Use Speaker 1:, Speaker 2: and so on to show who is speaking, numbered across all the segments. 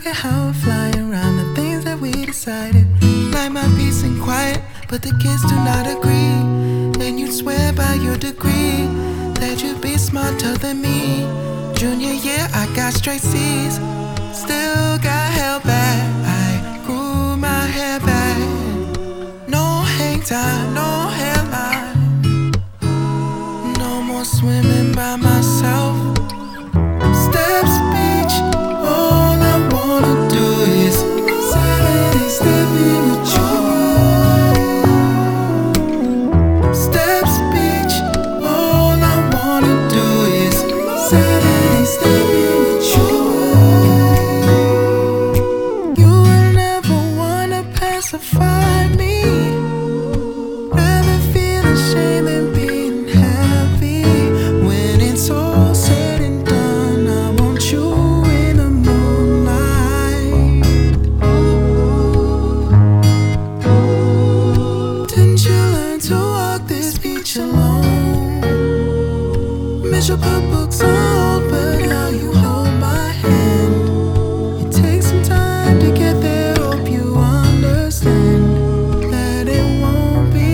Speaker 1: at how we're flying around the things that we decided. Like my peace and quiet, but the kids do not agree. And you'd swear by your degree that you'd be smarter than me. Junior year, I got straight C's, still got held back. I grew my hair back. No hang time, no hairline. No more swimming by myself. Steps beach, all I wanna do is Saturday stepping with you. Steps beach, all I wanna do is Saturday stepping with you. You will never wanna pacify me. Rather feel ashamed than being happy. When it's all said and done, I want you in the moonlight. Didn't you learn to walk this beach alone? Miss you put books on hold, but now you hold my hand. It takes some time to get there, hope you understand that it won't be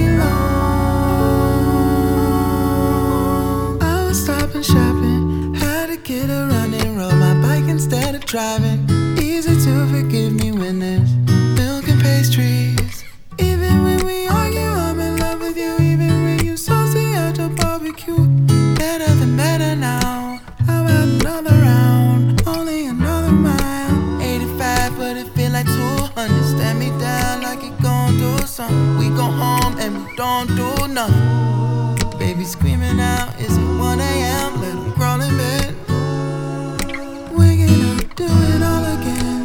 Speaker 1: long. I was stopping shopping, had to get a running, rode my bike instead of driving. Easy to forgive me when there's milk and pastries. Even when we argue, I'm in love with you. Even when you saucy at the barbecue. Better than better now. How about another round? Only another mile. 85, but it feel like 200. Stand me down like you gon' do something. We go home and we don't do nothing. Baby screaming out, is it 1 a.m.? Let him crawl in bed. We're gonna do it all again.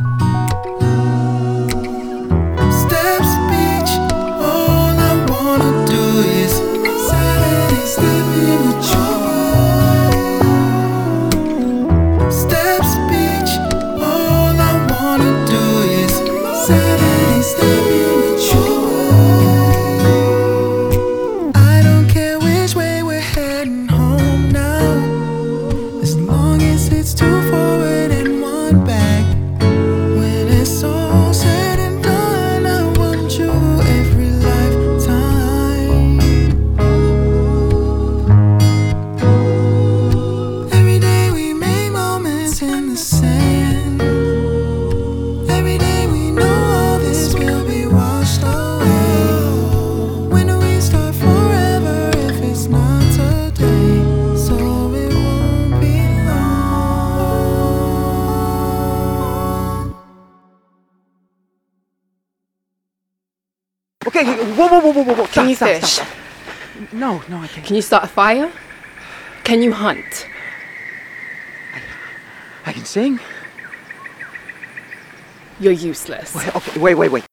Speaker 1: Steps beach, all I wanna do is Saturday stepping with you. Steps beach, all I wanna do is Saturday stepping with you. I don't care which way we're heading home now, as long as it's 2 forward and 1 back. When it's all said and done, I want you every lifetime. Every day we make moments in the sand. Every day we know all this will be washed away. When do we start forever if it's not today? So it won't be long.
Speaker 2: Okay, whoa.
Speaker 3: Can you
Speaker 2: Stop.
Speaker 3: fish?
Speaker 2: No, I can't.
Speaker 3: Can you start a fire? Can you hunt?
Speaker 2: I can sing.
Speaker 3: You're useless.
Speaker 2: Okay, wait.